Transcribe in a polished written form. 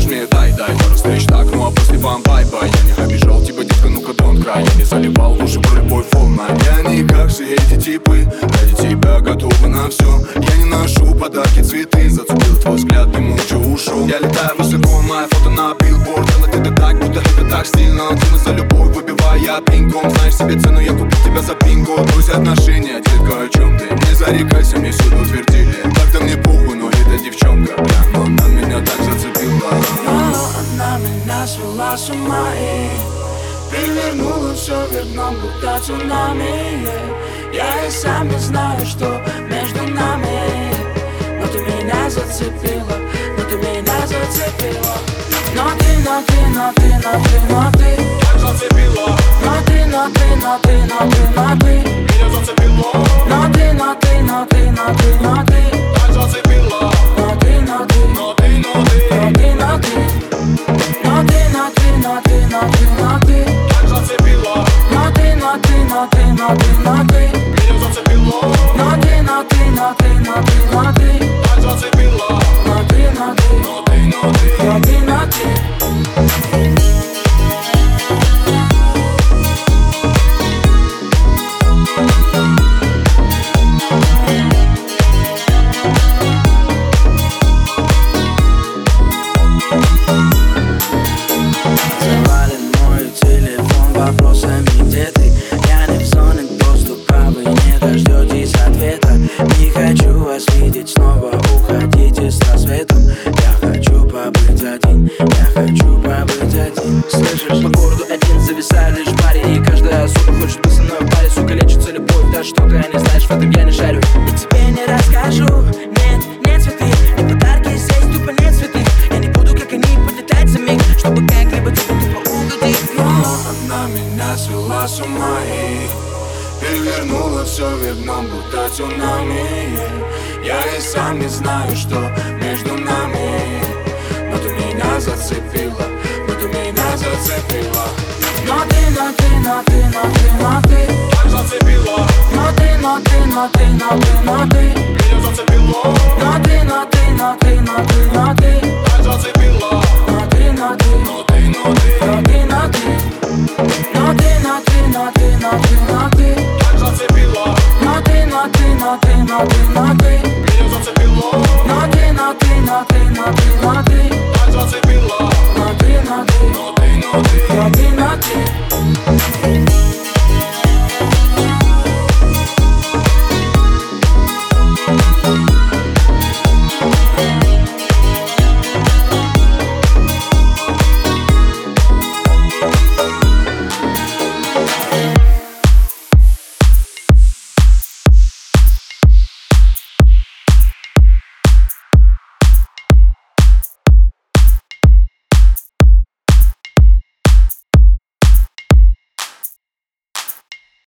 мне дай пару встреч так, ну а после вам бай-бай. Я не обижал тебя, детка, ну-ка don't cry. Я не заливал уши про любовь волна. Я не как все эти типы, ради тебя готовы на все. Я не ношу подарки, цветы, зацепил твой взгляд, ты молча ушел. Я летаю высоко, мое фото на билборд. Делать это так, будто это так стильно. Ты за любовь выбивая пинком. Знаешь себе цену, я купил тебя за пинку. Брось отношения, детка, о чем ты? Не зарекайся, мне всюду твердили. Так-то мне похуй, но эта девчонка прямо она меня так зацепила. Она меня свела с ума и перевернула все вверх дном, будто цунами. Я и сам не знаю, что между нами. Но ты меня зацепила, но ты меня зацепила. Но ты Так зацепила. Но ты меня зацепила. Но ты Так зацепила. Но ты Так зацепила. Меня зацепила. Так зацепила. Завален мой телефон вопросами, где ты? Я не в зоне доступа, вы не дождетесь ответа. Не хочу вас видеть снова, уходите с рассветом. Я хочу побыть один, Слышишь, по городу один зависаю лишь в баре. И каждая сука хочет быть со мной в паре. Сука, лечится любовь, да что ты не знаешь, в этом я не шарю. И тебе не расскажу, нет цветы, не подарки, здесь тупо нет цветы. Я не буду, как они, подлетать за миг, чтобы как-либо тебе тупо угодить. Она меня свела с ума и перевернула все вверх дном, будто цунами. Я и сам не знаю, что между нами. Но ты меня зацепила. Но ты Так зацепила. Но ты Меня зацепила. Но ты